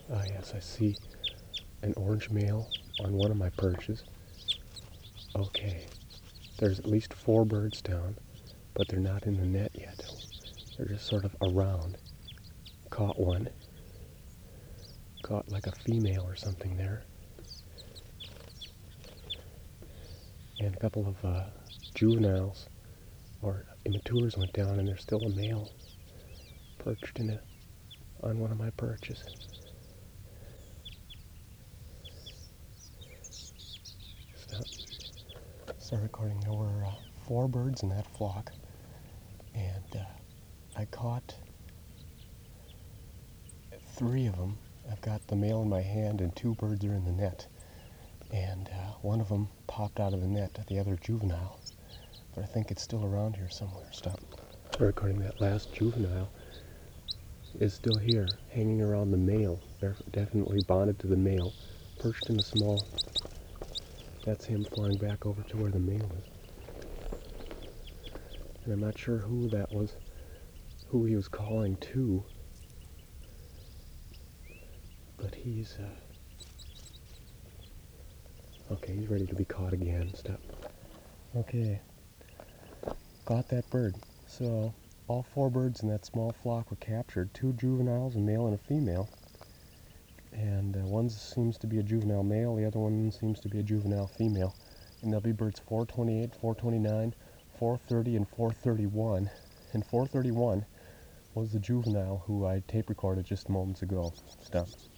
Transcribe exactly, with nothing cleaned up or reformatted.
Ah, yes, I see an orange male on one of my perches. Okay, there's at least four birds down, but they're not in the net yet. They're just sort of around. Caught one. Caught like a female or something there. And a couple of uh, juveniles or immatures went down, and there's still a male perched in a, on one of my perches. Stop. Start recording. There were uh, four birds in that flock, and uh, I caught three of them. I've got the male in my hand, and two birds are in the net. And uh, one of them popped out of the net, the other juvenile. But I think it's still around here somewhere. Stop. Recording that last juvenile is still here, hanging around the male. They're definitely bonded to the male, perched in the small. That's him flying back over to where the male is. And I'm not sure who that was, who he was calling to, but he's, uh, okay, he's ready to be caught again. Stop. Okay, got that bird. So, all four birds in that small flock were captured, two juveniles, a male and a female. And uh, one seems to be a juvenile male, the other one seems to be a juvenile female. And there'll be birds four twenty-eight, four twenty-nine, four thirty, and four thirty-one. And four thirty-one was the juvenile who I tape recorded just moments ago. Stop.